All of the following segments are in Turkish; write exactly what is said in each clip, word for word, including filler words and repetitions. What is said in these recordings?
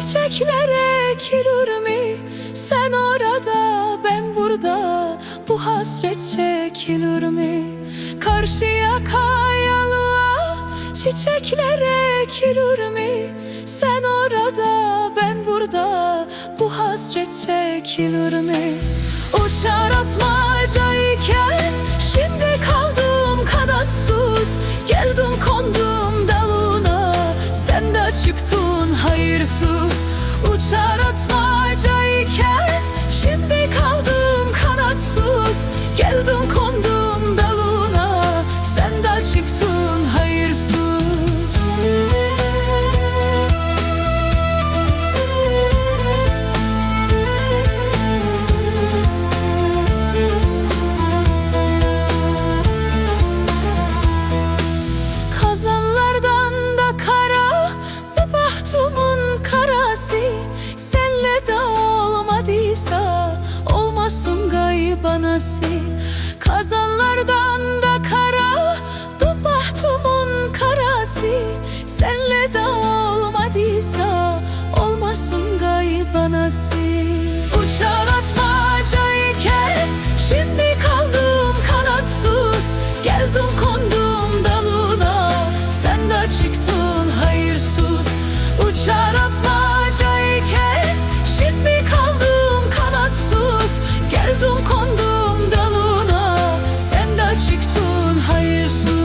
Çiçekler ekilir mi? Sen orada, ben burada. Bu hasret çekilir mi? Karşıya kayalığa çiçekler ekilir mi? Sen orada, ben burada. Bu hasret çekilir mi? Uçar atmacayken şimdi kaldım kanatsız. Geldim kondum dalına, sen de çıktın hayırsız. Uçar atmacayken şimdi kaldım kanatsız. Geldim kondum dalına, sen de çıktın hayırsız. Kazanlardan da kara bu bahtumun karası. Senle de olmadıysa olmasın gayb anası. Kazanlardan da kara bu bahtumun karası. Senle de olmadıysa olmasın gayb anası. Uçar atmacayken şimdi kaldım kanatsız. Geldim kondum dalına, sen de çıktın hayırsız. Uçar atmacayken şimdi kaldım kanatsız. Geldim kondum dalına, sen de çıktın hayırsız.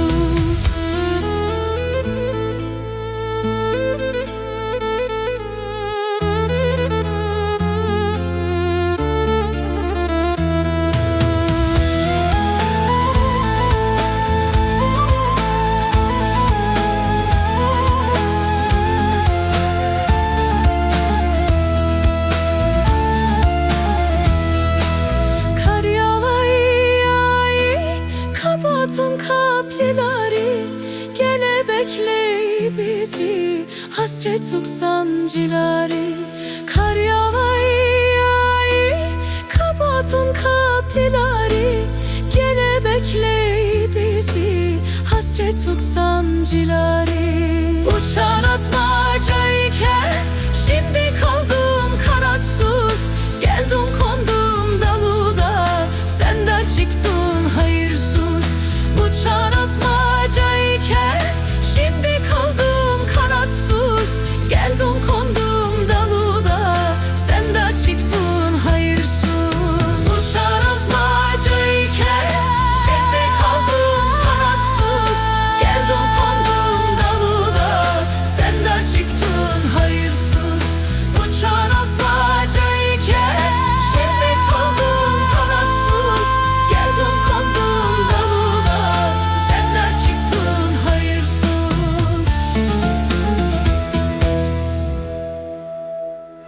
Kapatın kapıları, gele bekle bizi. Hasret sancıları. Kar yağay, kapatın kapıları, gele bekle bizi. Hasret sancıları. Uçar atmaca